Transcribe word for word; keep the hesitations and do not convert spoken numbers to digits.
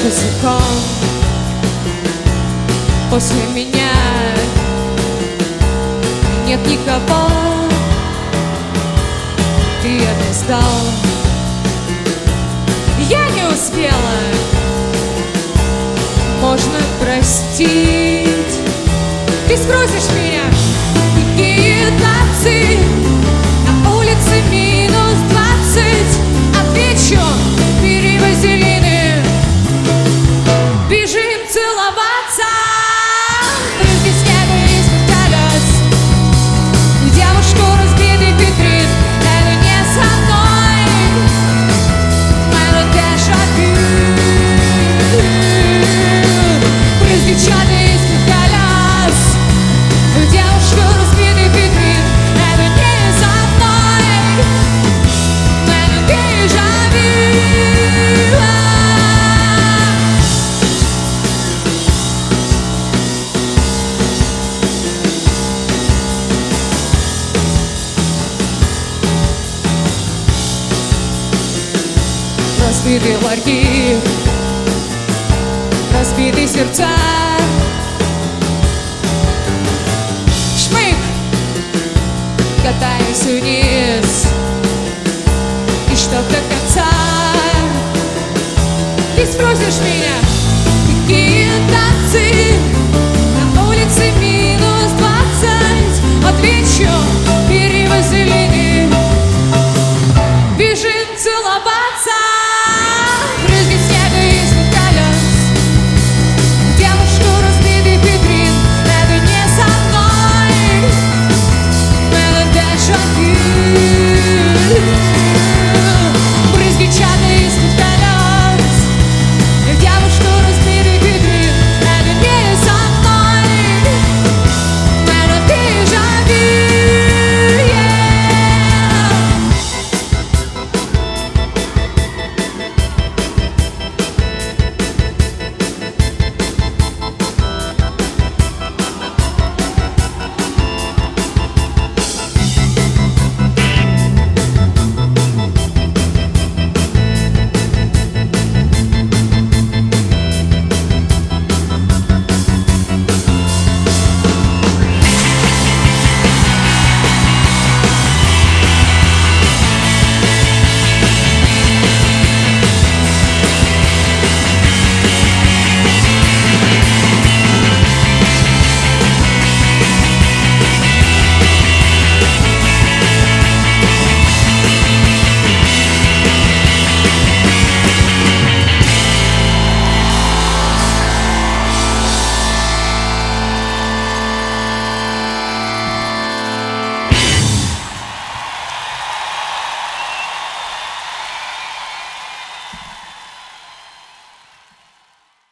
босиком после меня нет никого. Ты опоздал, я не успела. Можно простить. Ты спросишь меня, какие танцы, на улице минус двадцать. Отвечу, бери вазелины, бежим целоваться. Прыжки снега из колес, девушку разбитый витрин. Это не со мной, это дежавю. Прыжки чаты из колес, девушку разбитый витрин. Это не со мной, это дежавю. Разбитые ларьки, разбитые сердца. Шмык, катаюсь вниз, и что до конца. Ты спросишь меня, какие танцы, на улице минус двадцать. Отвечу,